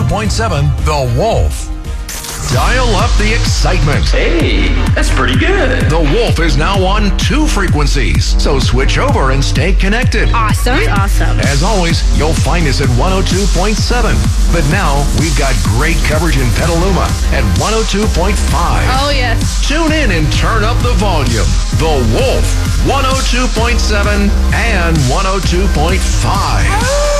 102.7 The Wolf. Dial up the excitement. Hey, that's pretty good. The Wolf is now on 2 frequencies, so switch over and stay connected. Awesome. As always, you'll find us at 102.7. But now, we've got great coverage in Petaluma at 102.5. Oh, yes. Tune in and turn up the volume. The Wolf, 102.7 and 102.5.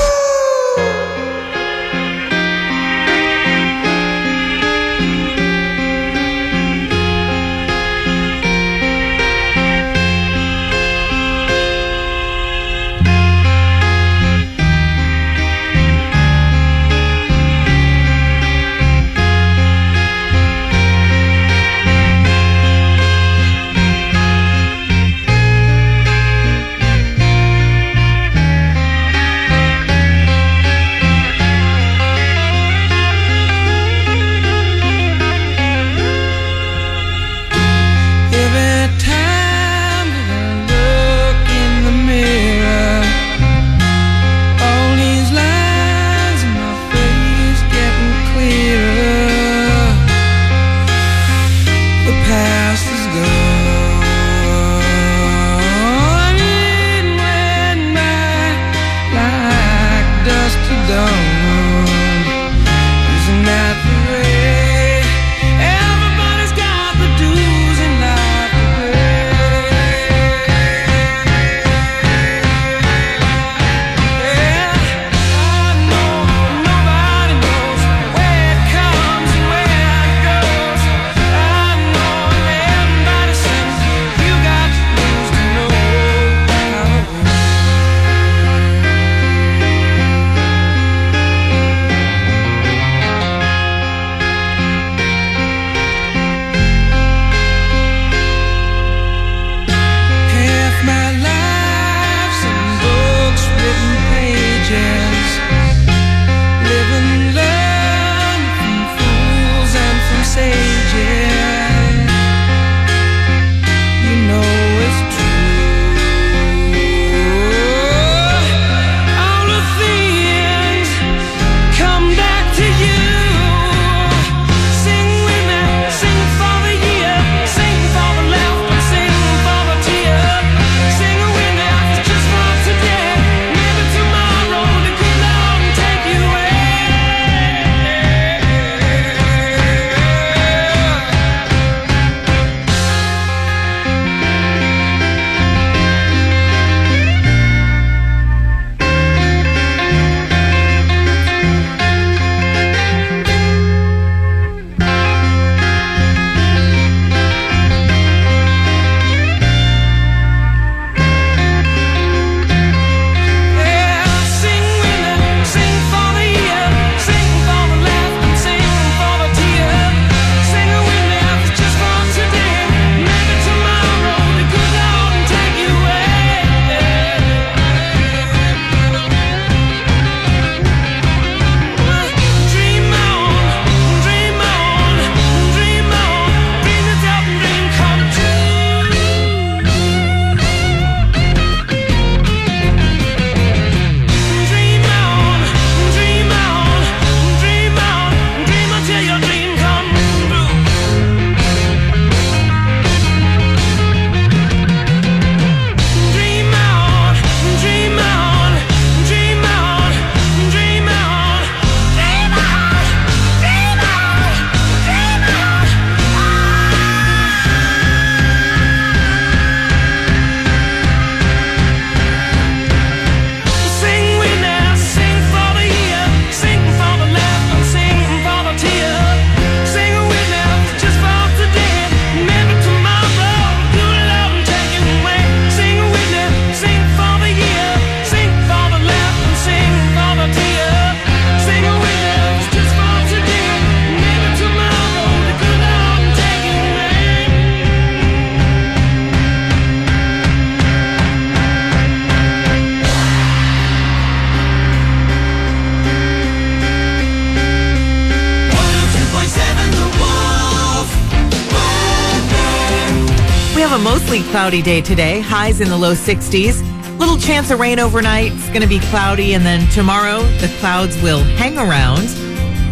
A mostly cloudy day today, highs in the low 60s. Little chance of rain overnight. It's going to be cloudy, and then tomorrow the clouds will hang around.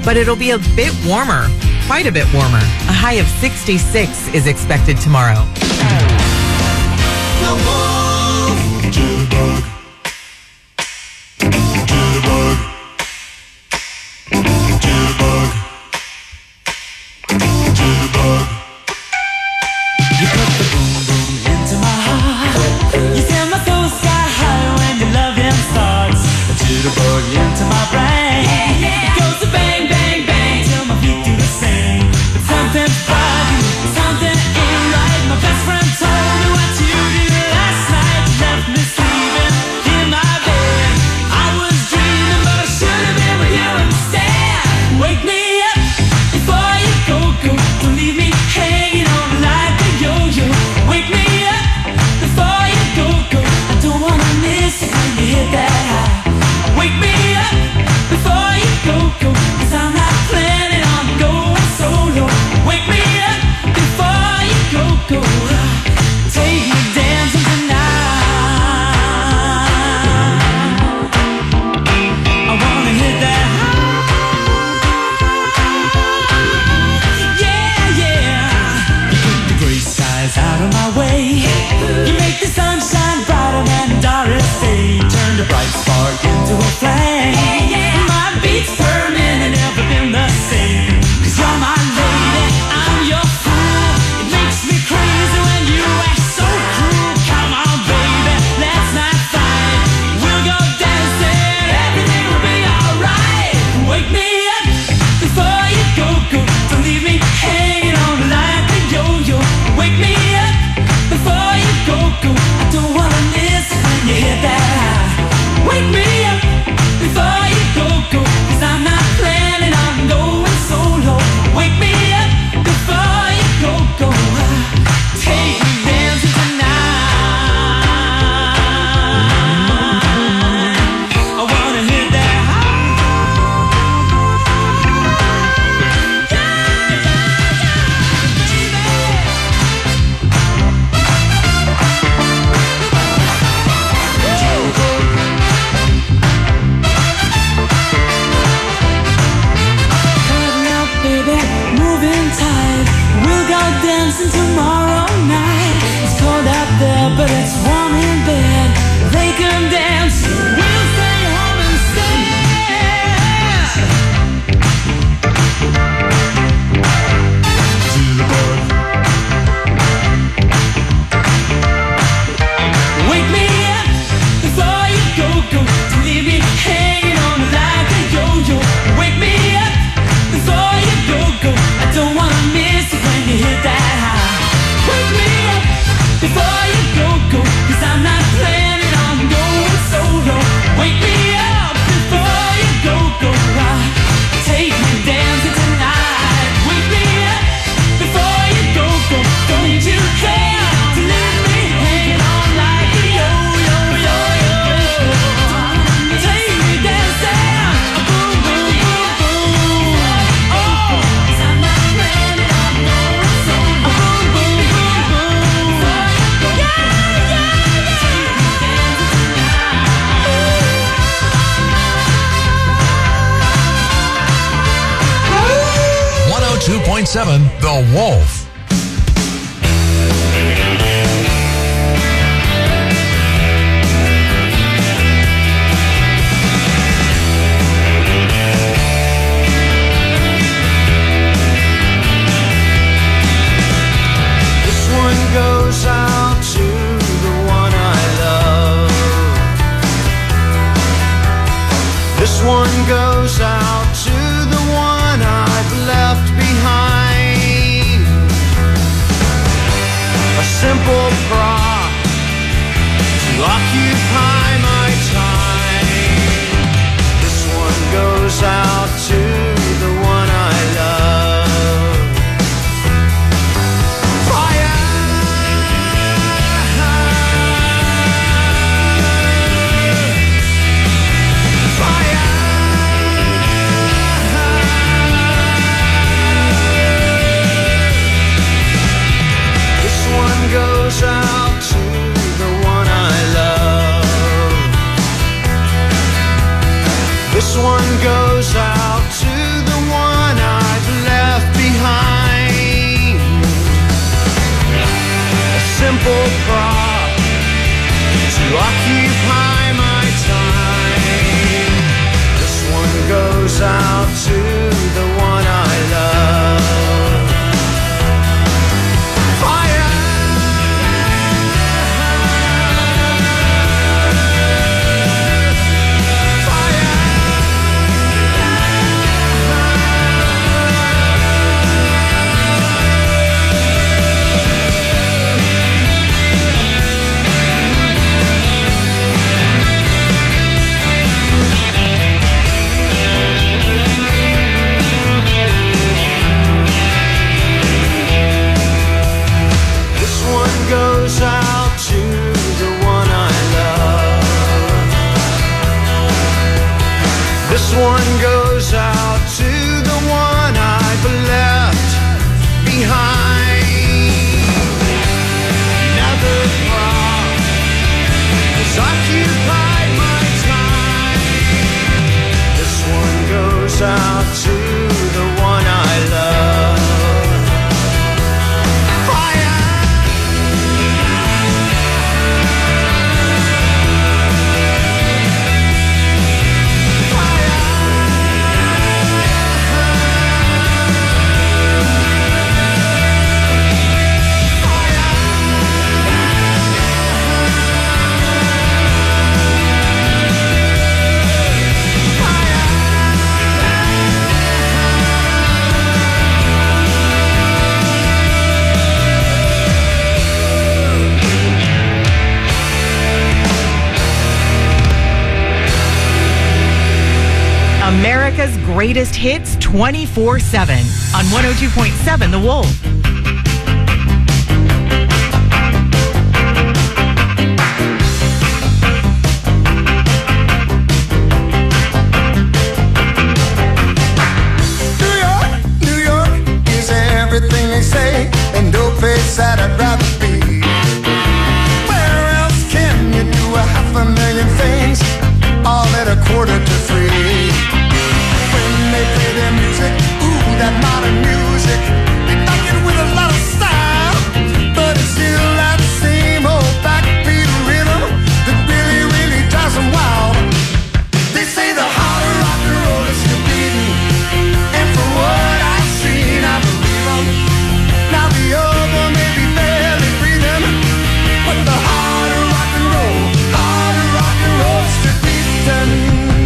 but it'll be a bit warmer, quite a bit warmer. A high of 66 is expected tomorrow. Into my brain, it goes to bang, bang, bang till my feet do the same. But something's bugging, something ain't right. My best friend told me what you did last night. You left me sleeping in my bed. I was dreaming, but I should have been with you instead. Wake me up before you go. Don't leave me hanging on like a yo-yo. Wake me up before you go. I don't wanna miss it when you hit that high. Wake me up before you go, 'cause I'm not planning on going solo. Wake me up before you go. Take me dancing tonight. I wanna hit that high. Yeah, yeah. You put the gray skies out of my way. You make the sunshine brighter than Doris Day. Turn the bright spark into a flame. My beats burning and never been the same. 'Cause you're my lady, I'm your fool. It makes me crazy when you act so cruel. Come on, baby, let's not fight. We'll go dancing, everything will be alright. Wake me up before you go. Don't leave me hanging on like a yo-yo. Wake me up before you go. I don't wanna miss it when you hit that high. Wake me up before you go, 'cause I'm not planning on going solo. Wake me up before you go. Take me dancing tonight. I wanna hit that high. Moving tight, we'll go dancing tomorrow night. It's cold out there, but it's warm in bed. They can dance, we'll stay home instead. Wake me up before you go. Don't leave me hanging on like a yo-yo. Wake me up before you go. I don't wanna miss it when you hit that high. Wake me up before you go. 'Cause I'm not planning on going solo. Wake me up before you go. Take me dancing tonight. Wake me up before you go. Don't you care to leave me hanging on like a yo-yo. Take me dancing, boom, boom, boom, boom. Oh, 'cause I'm not planning on going solo. Boom, boom, boom, boom. Yeah, yeah, yeah. Take me dancing tonight. 102.7 The Wolf. This one goes out to the one I love. This one goes out to the one I've left behind. A simple prop to occupy my time. This one goes out to the one I love. Fire! Fire! This one goes out to the one I love. out to the one I love. Fire. Goes out to the one I love. This one goes out to the one I've left behind. Never thought has occupied my time. This one goes out to the one I love. America's greatest hits 24/7 on 102.7 The Wolf. New York is everything they say, and no place that I'd rather be. Where else can you do 500,000 things all at $2:45? They play their music, ooh, that modern music. They knock it with a lot of style, but it's still that same old backbeat rhythm that really, really drives them wild. They say the heart of rock and roll is still beating, and from what I've seen, I believe them. Now the other may be barely breathing, but the heart of rock and roll is still beating.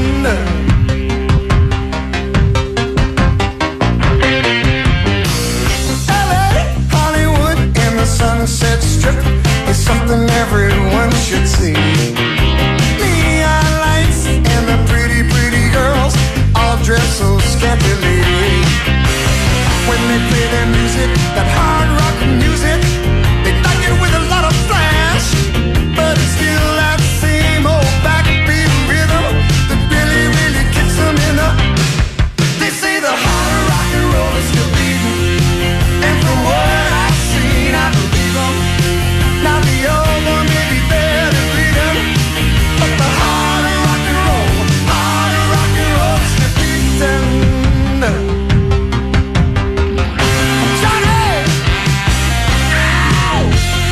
Sunset Strip is something everyone should see. Neon lights and the pretty, pretty girls all dress so scantily. When they play their music, that hard rock music, they like it with a lot of flash, but it's still that same old backbeat rhythm that really, really kicks them in the. They say the heart of rock and roll is still beating, and from what I've seen, I believe them. Now the old one may be barely breathing, but the heart of rock and roll is still beating. Johnny! Ow!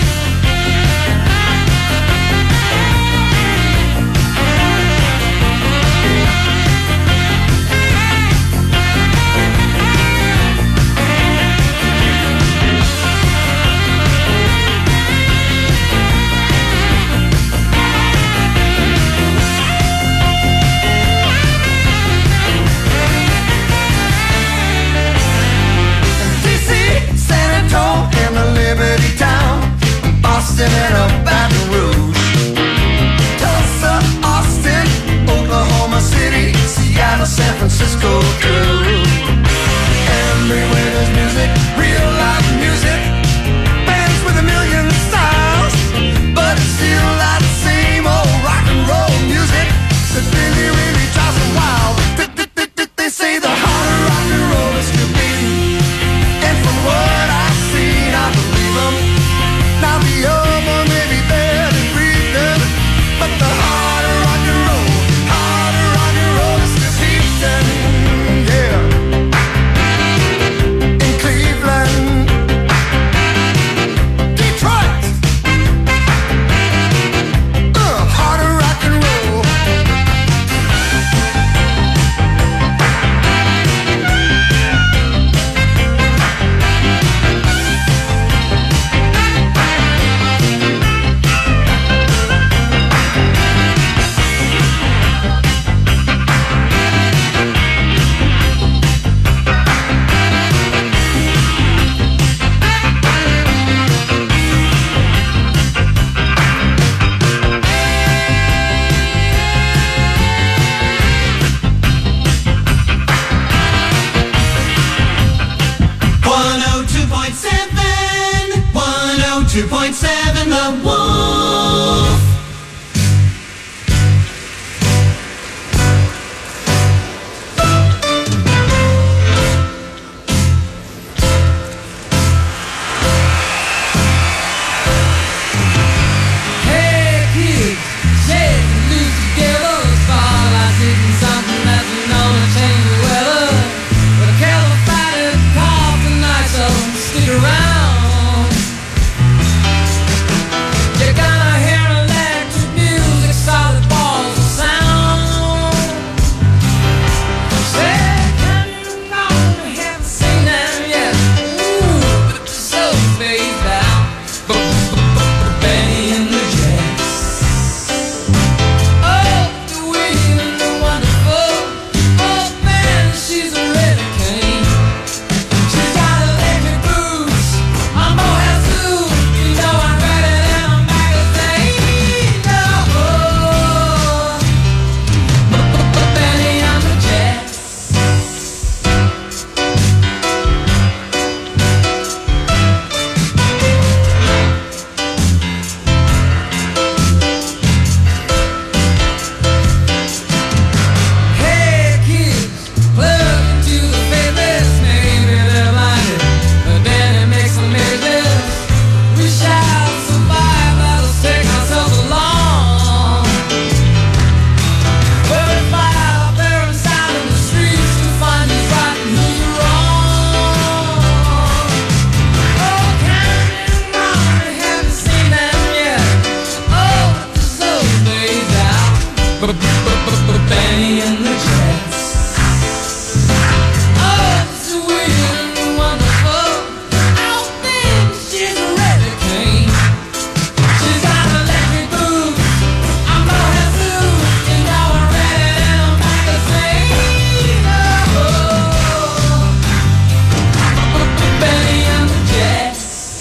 Liberty Town, Boston and a Baton Rouge, Tulsa, Austin, Oklahoma City, Seattle, San Francisco too. Everywhere there's music, real live music, bands with a million styles, but it's still that same old rock and roll music that really, really drives them wild. They say the heart of rock and roll is still beating, and from what I've seen, I believe them. Now the other may be barely breathing, but the heart of rock and roll is still beating, yeah. Benny and the Jets. Oh, sweet and wonderful. I think she's ready, King. She's got electric boots. I'm gonna suit. You know I read it in a magazine. Oh, Benny and the Jets.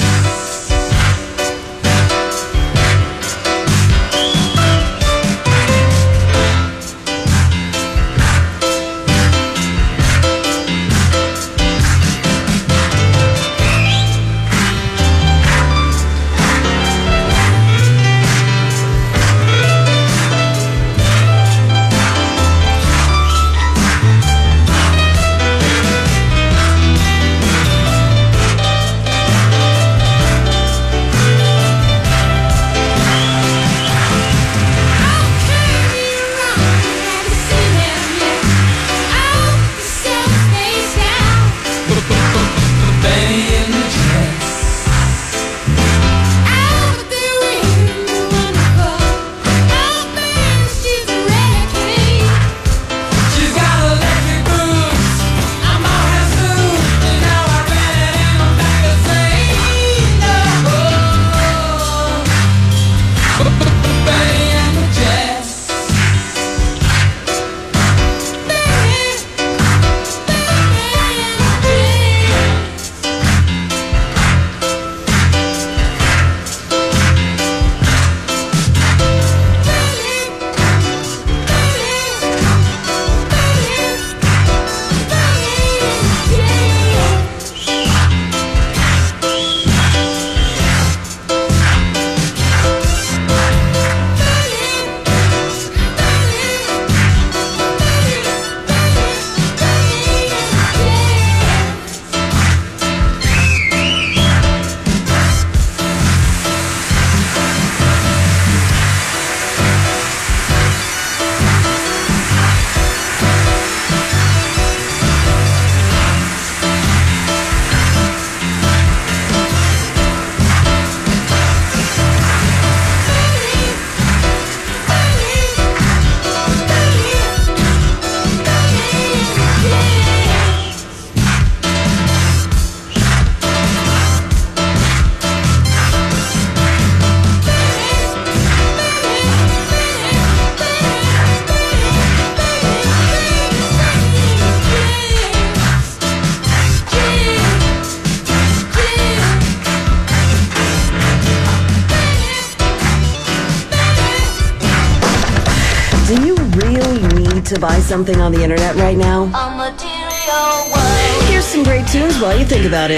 To buy something on the internet right now? A material world. Here's some great tunes while you think about it.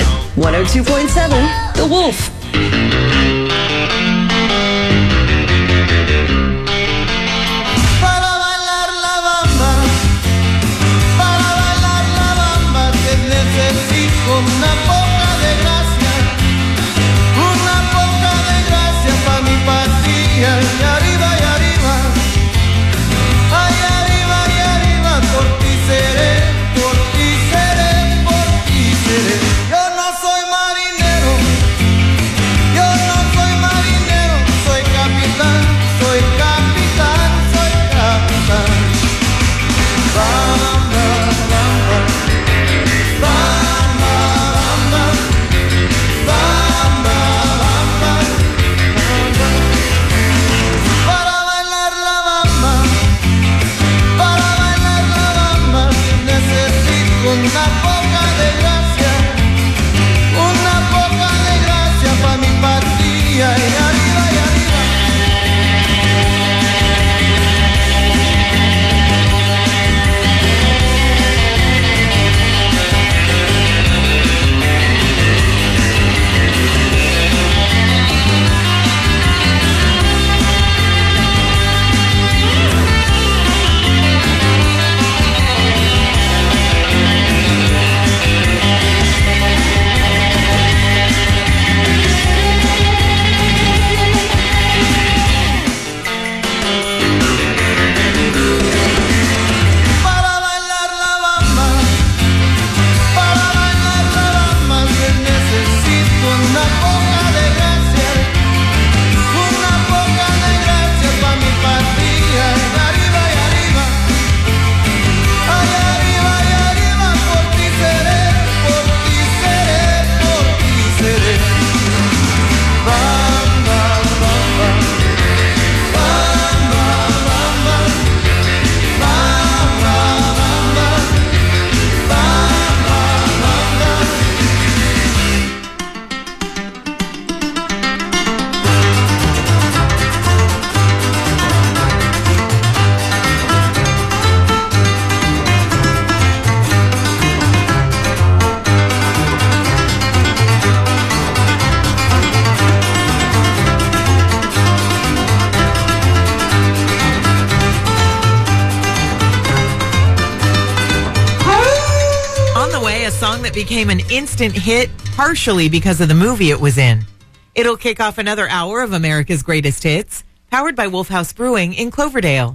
102.7, The Wolf. Una poca de gracia pa' mi patria. Y arriba, ay, arriba, por ti seré. Yo no soy marinero, song that became an instant hit, partially because of the movie it was in. It'll kick off another hour of America's Greatest Hits, powered by Wolf House Brewing in Cloverdale.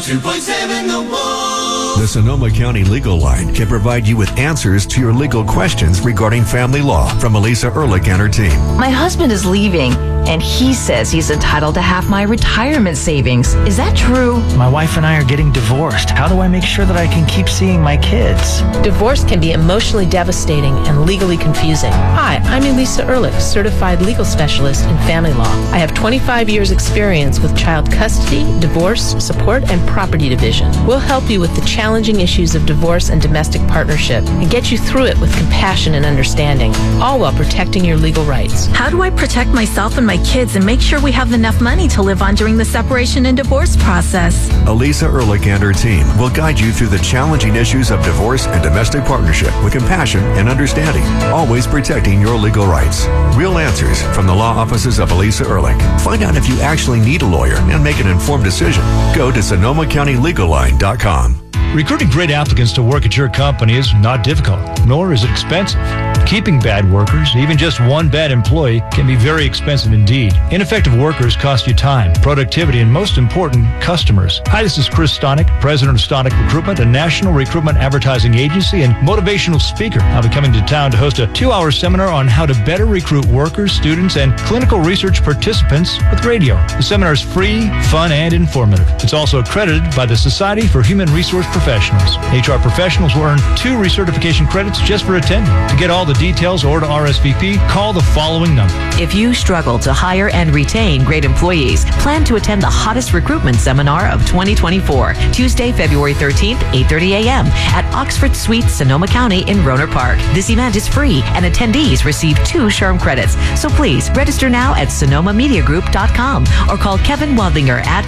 102.7 The Wolf. The Sonoma County Legal Line can provide you with answers to your legal questions regarding family law from Elisa Ehrlich and her team. My husband is leaving, and he says he's entitled to half my retirement savings. Is that true? My wife and I are getting divorced. How do I make sure that I can keep seeing my kids? Divorce can be emotionally devastating and legally confusing. Hi, I'm Elisa Ehrlich, certified legal specialist in family law. I have 25 years experience with child custody, divorce, support, and property division. We'll help you with the challenging issues of divorce and domestic partnership and get you through it with compassion and understanding, all while protecting your legal rights. How do I protect myself and my kids and make sure we have enough money to live on during the separation and divorce process? Elisa Ehrlich and her team will guide you through the challenging issues of divorce and domestic partnership with compassion and understanding, always protecting your legal rights. Real answers from the law offices of Elisa Ehrlich. Find out if you actually need a lawyer and make an informed decision. Go to SonomaCountyLegalLine.com. Recruiting great applicants to work at your company is not difficult, nor is it expensive. Keeping bad workers, even just one bad employee, can be very expensive indeed. Ineffective workers cost you time, productivity, and most important, customers. Hi, this is Chris Stonick, president of Stonick Recruitment, a national recruitment advertising agency and motivational speaker. I'll be coming to town to host a 2-hour seminar on how to better recruit workers, students, and clinical research participants with radio. The seminar is free, fun, and informative. It's also accredited by the Society for Human Resource Professionals. HR professionals will earn 2 recertification credits just for attending. To get all the details or to RSVP, call the following number. If you struggle to hire and retain great employees, plan to attend the hottest recruitment seminar of 2024, Tuesday, February 13th, 8:30 a.m. at Oxford Suites, Sonoma County in Roner Park. This event is free and attendees receive 2 SHRM credits. So please register now at SonomaMediaGroup.com or call Kevin Wadlinger at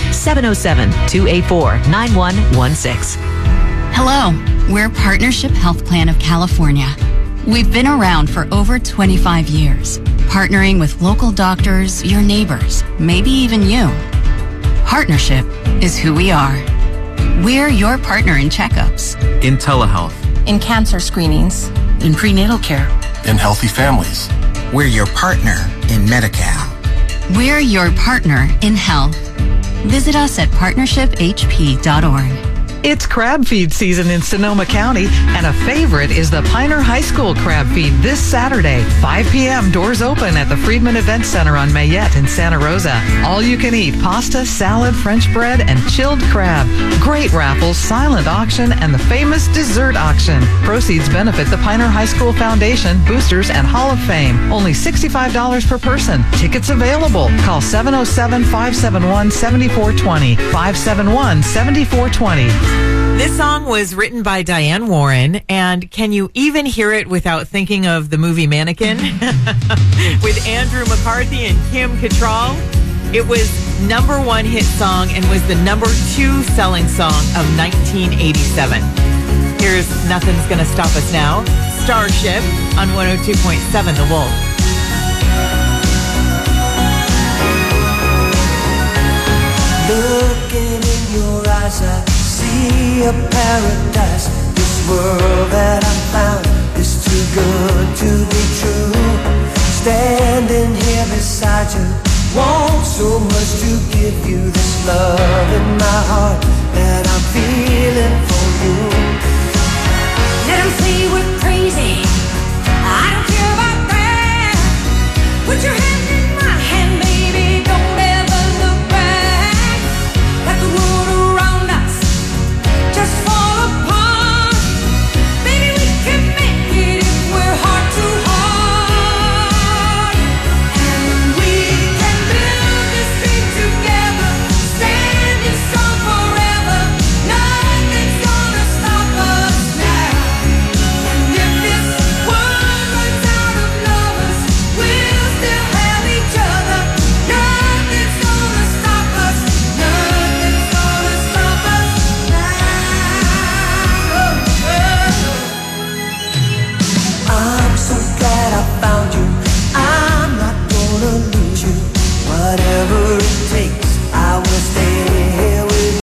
707-284-9116. Hello, we're Partnership Health Plan of California. We've been around for over 25 years, partnering with local doctors, your neighbors, maybe even you. Partnership is who we are. We're your partner in checkups, in telehealth, in cancer screenings, in prenatal care, in healthy families. We're your partner in Medi-Cal. We're your partner in health. Visit us at partnershiphp.org. It's crab feed season in Sonoma County, and a favorite is the Piner High School crab feed this Saturday, 5 p.m. Doors open at the Friedman Event Center on Mayette in Santa Rosa. All you can eat pasta, salad, French bread, and chilled crab. Great raffles, silent auction, and the famous dessert auction. Proceeds benefit the Piner High School Foundation, Boosters, and Hall of Fame. Only $65 per person. Tickets available. Call 707-571-7420. 571-7420. This song was written by Diane Warren, and can you even hear it without thinking of the movie Mannequin? With Andrew McCarthy and Kim Cattrall. It was #1 hit song and was the #2 selling song of 1987. Here's Nothing's Gonna Stop Us Now, Starship on 102.7 The Wolf. Looking in your eyes, I see a paradise. This world that I found is too good to be true. Standing here beside you, want so much to give you this love in my